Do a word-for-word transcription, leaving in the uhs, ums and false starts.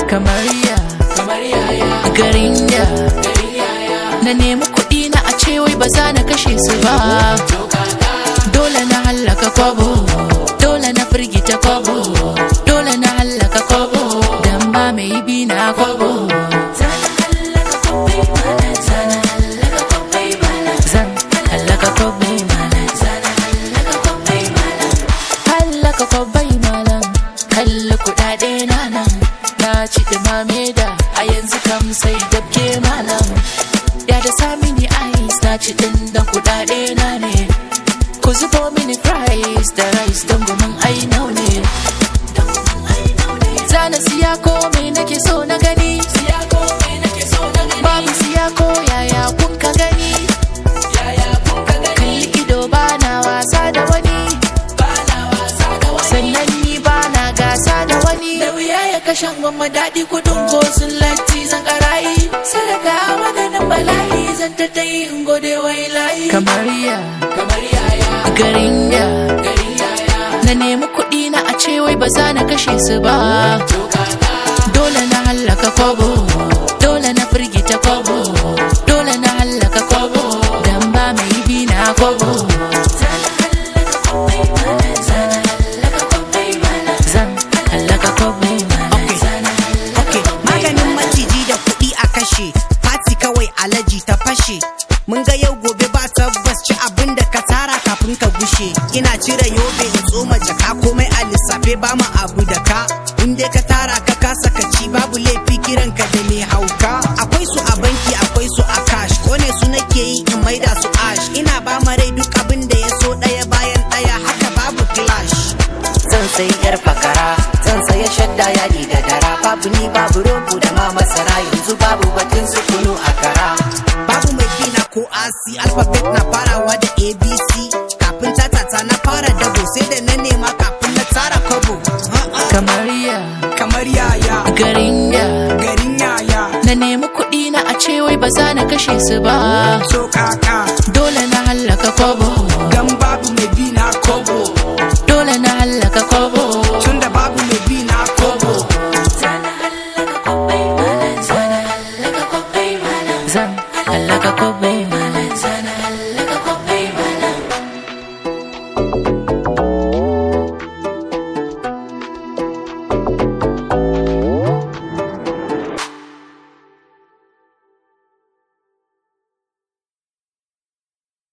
kamar ya kamar yaya garin ya garin yaya na nemi kuɗi na a ce wai ba za na kashe su ba dole na hallaka kwabo dole na firgita kwabo dole na hallaka kwabo dan ba mai bi na kwabo zan hallaka kwabo zan hallaka kwabo hallaka kwabai malam kalli kuɗaɗe na nan na ci dumame da a yanzu kam sai dabke malam ya da sa mini ice na ci din dan kuɗaɗe na ne ku zubo mini fries da rice don gumin ainau ne zana siya ko me nake so na gani siya ko me nake so na gani babu siya ko yaya kun ka gani yaya kun ka gani kalli ido ba na wasa da wani ba na wasa da wani sannan ni ba na gasa da wani da wuya ya kashan gwamma daɗi kudin ko sun latti zan ƙarayi sadaka maganin bala'i zan tattayi in gode wa ilahi kamar ya kamar yaya garin ya garin yaya na nemi kuɗi na a ce wai ba za na kashe su ba to kaka dole na hallaka kwabo dole na firgita kwabo dole na hallaka kwabo dan ba mai bi na kwabo zan hallaka kwabo Okay, maganin maciji da kuɗi a kashe, fati kawai alaji ta fashe. Mun ga yau gobe ba tabbas ci abin da ka tara kafin ka gushe. Ina cire yobe in tsoma jaka komai a lissafe ba ma abu da ka. In dai ka tara ka kasa ka ci babu laifi kiran ka da mai hauka. Akwai su a banki akwai su a cash, kone su nake yi in maida su ash. Ina ba ma rai duk abin da ya so ɗaya bayan ɗaya haka babu clash. Zan sayi yar fakara, zan saya shadda yadi da dara. Babu ni babu rogo da ma masara, yanzu babu batun su kunu a kara. Babu mai bina ko asi, alphabet na farawa da A B C. Kafin tatata na fara dabo sai da na nema kafin na tara kobo. kamar ya Kamar yaya, garin ya garin yaya, na nemi kuɗi na a ce wai ba za na kashe su ba so kaka. dole